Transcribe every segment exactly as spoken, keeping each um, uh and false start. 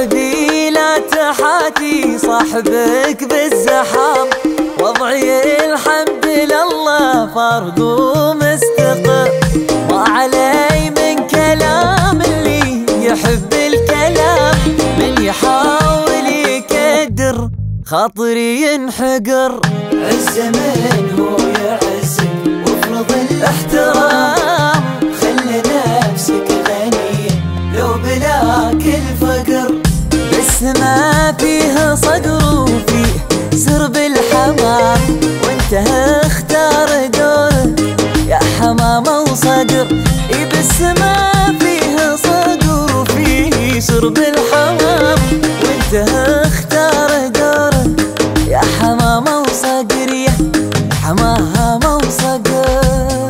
صاحبي لا تحاتي صاحبك بالزحام، وضعي الحمد لله فرق ومستقر. ما علي من كلام اللي يحب الكلام، من يحاول يكدر خاطري ينحقر. الزمن هو يعزك وافرض الاحترام، خلي نفسك غنية لو بلاك الفقر. بس ما فيه صقر وفيه سرب الحمام، وانت اختار دوره يا حمامة وصقر. اي بس ما فيه صقر وفيه سرب الحمام، وانت اختار دوره يا حمامة وصقر، يا حمامة وصقر.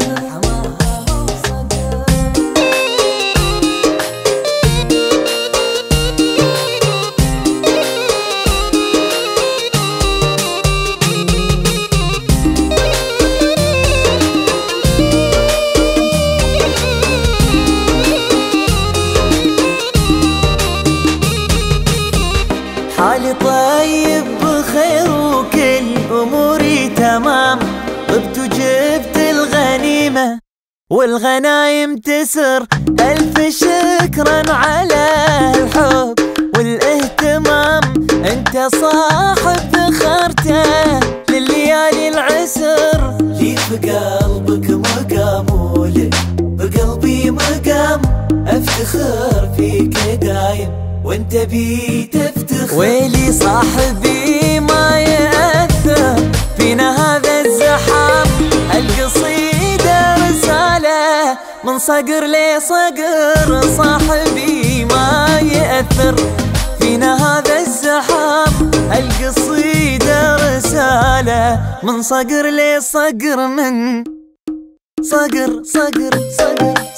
حالي طيب بخير وكل أموري تمام، طبت وجبت الغنيمة والغنايم تسر. ألف شكرا على الحب والاهتمام، انت صاحب ذخرته لليالي العسر. لي في قلبك مقام ولك بقلبي مقام، افتخر فيك دايم وانت بي تفتخر. ويلي صاحبي ما يأثر فينا هذا الزحام، القصيدة رسالة من صقر لصقر. صاحبي ما يأثر فينا هذا الزحام، القصيدة رسالة من صقر لصقر، من صقر صقر صقر.